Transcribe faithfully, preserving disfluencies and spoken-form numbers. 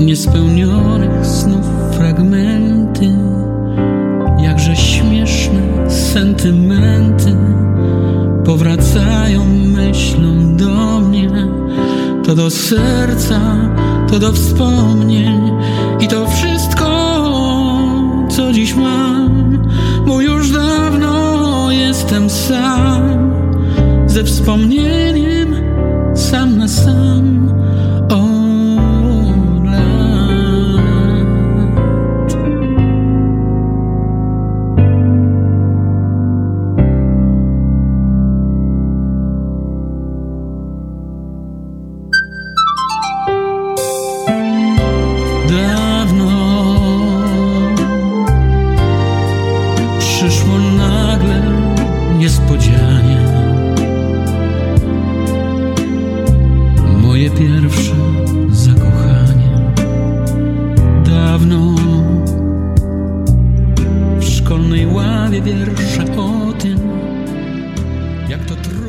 niespełnionych snów fragmenty, jakże śmieszne sentymenty powracają myślą do mnie, to do serca, to do wspomnień i to wszystko, co dziś mam, bo już dawno jestem sam, ze wspomnieniem sam na sam od lat. Dawno przyszło nagle, niespodzianie, moje pierwsze zakochanie. Dawno w szkolnej ławie wiersze o tym, jak to trudno